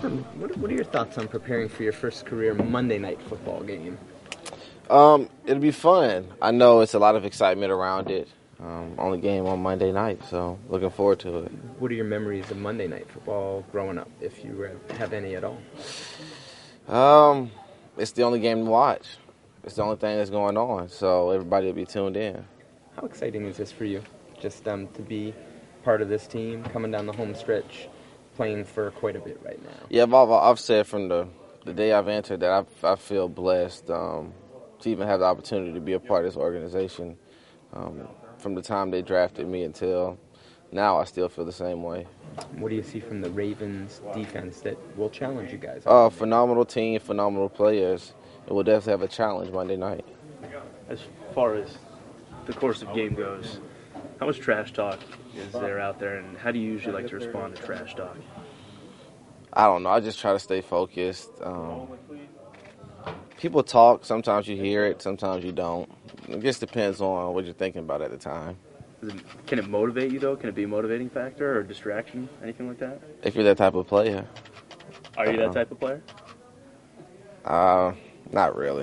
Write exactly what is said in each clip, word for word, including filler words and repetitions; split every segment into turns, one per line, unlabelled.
Um, what, what are your thoughts on preparing for your first career Monday night football game?
Um, it'll be fun. I know it's a lot of excitement around it. Um, only game on Monday night, so looking forward to it.
What are your memories of Monday night football growing up, if you have any at all?
Um, it's the only game to watch. It's the only thing that's going on, so everybody will be tuned in.
How exciting is this for you, just um, to be part of this team, coming down the home stretch, playing for quite a bit right now?
Yeah, I've, I've said from the, the day I've entered that I, I feel blessed um, to even have the opportunity to be a part of this organization. Um, from the time they drafted me until now, I still feel the same way.
What do you see from the Ravens defense that will challenge you guys?
Uh, phenomenal team, phenomenal players. And we'll definitely have a challenge Monday night.
As far as the course of game goes, how much trash talk is there out there, and how do you usually like to respond to trash talk?
I don't know. I just try to stay focused. Um, people talk. Sometimes you hear it. Sometimes you don't. It just depends on what you're thinking about at the time.
Is it, can it motivate you, though? Can it be a motivating factor or distraction, anything like that?
If you're that type of player.
Are you that type of player?
Uh, not really.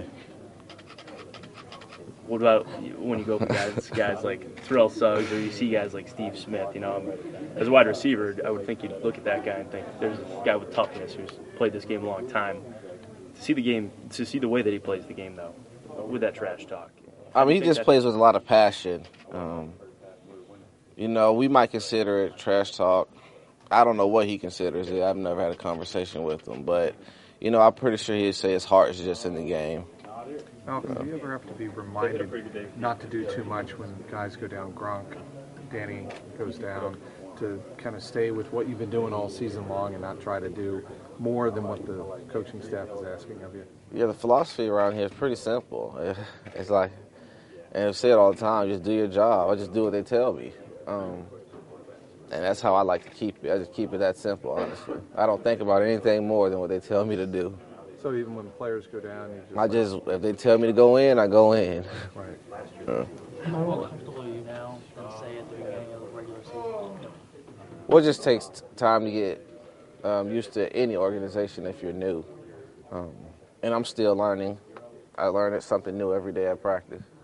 What about when you go up guys, guys like Terrell Suggs, or you see guys like Steve Smith? You know, as a wide receiver, I would think you'd look at that guy and think, there's a guy with toughness who's played this game a long time. To see the game, to see the way that he plays the game, though, with that trash talk.
I mean, he just plays with a lot of passion. Um, you know, we might consider it trash talk. I don't know what he considers it. I've never had a conversation with him, but you know, I'm pretty sure he'd say his heart is just in the game.
Malcolm, do you ever have to be reminded not to do too much when guys go down? Gronk, Danny goes down, to kind of stay with what you've been doing all season long and not try to do more than what the coaching staff is asking of you?
Yeah, the philosophy around here is pretty simple. It's like, and I say it all the time, just do your job. I just do what they tell me. Um, and that's how I like to keep it. I just keep it that simple, honestly. I don't think about anything more than what they tell me to do.
So even when players go down, you just...
I just, if they tell me to go in, I go in.
Right.
Uh,
How more comfortable are you now than, say, at the beginning of the regular season?
Well, it just takes time to get um, used to any organization if you're new. Um, and I'm still learning. I learn something new every day at practice.